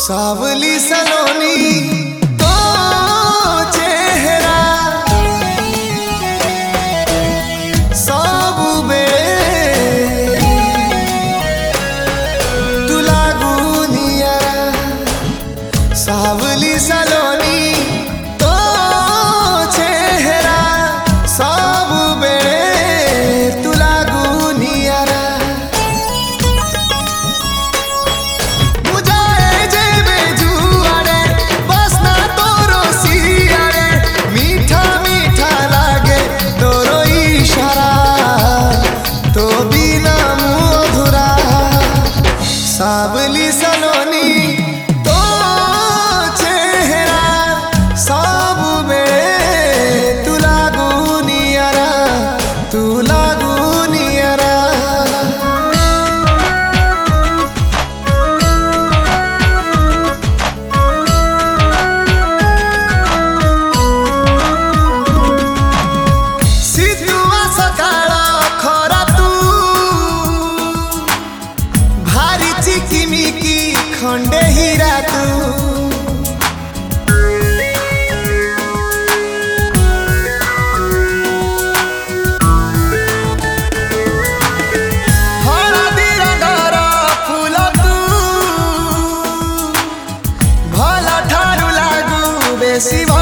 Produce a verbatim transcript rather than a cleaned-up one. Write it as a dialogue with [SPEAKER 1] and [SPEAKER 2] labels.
[SPEAKER 1] सावली सलोनी तो चेहरा सब बेड़े तू लागू निया सावली सलोनी तो चेहरा सब बेड़े तू लागू नियारा सावली सलोनी तो चेहरा सब बेड़े तू लागू नियारा तू लागू नियारा सितुआ सकाळ खरा तू भारी चिकिमिकी खंडे हीरा तू हळदी रंगर फूल तू भल ठारू लागू बेसी।